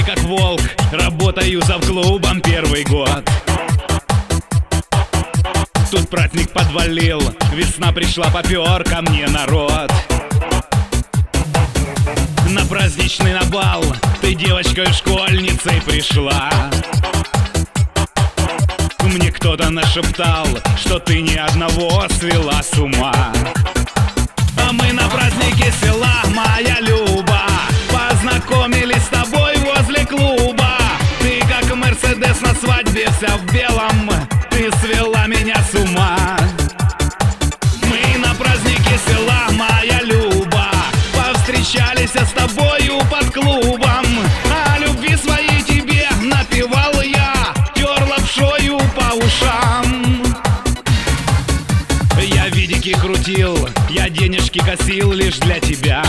как волк, работаю за клубом первый год. Тут праздник подвалил, весна пришла, попер ко мне народ. На праздничный набал ты девочкой-школьницей пришла. Мне кто-то нашептал, что ты ни одного свела с ума. А мы на празднике села, моя Люба, познакомились с тобой возле клуба. Ты как Мерседес на свадьбе, вся в белом, ты свела меня с ума. Мы на празднике села, моя Люба, повстречались с тобою под клубом. О любви своей тебе напевал я, тер лапшою по ушам. Я видики крутил, я денежки косил лишь для тебя.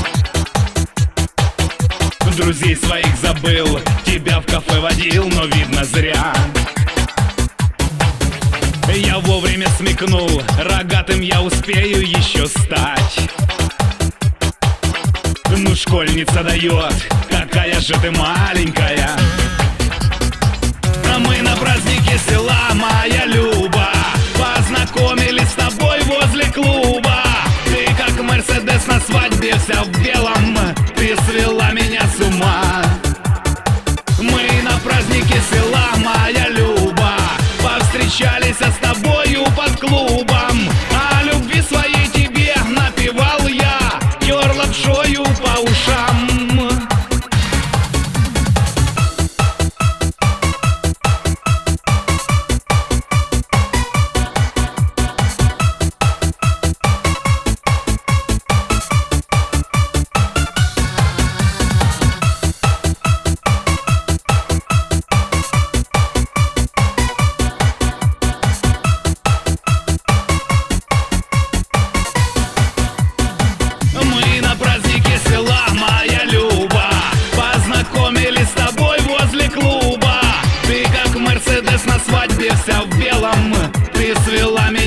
Друзей своих забыл, тебя в кафе водил, но видно зря. Я вовремя смекнул, рогатым я успею еще стать. Ну, школьница дает, какая же ты маленькая. А мы на празднике села, моя Люба, познакомились с тобой возле клуба. Ты как Мерседес на свадьбе, вся в белом, ты свела меня с ума. Мы на празднике села, моя Люба, повстречались с тобою под клубом. О любви своей тебе напевал я, тер лапшою по ушам. Познакомились с тобой возле клуба. Ты как Мерседес на свадьбе, вся в белом, ты свела меня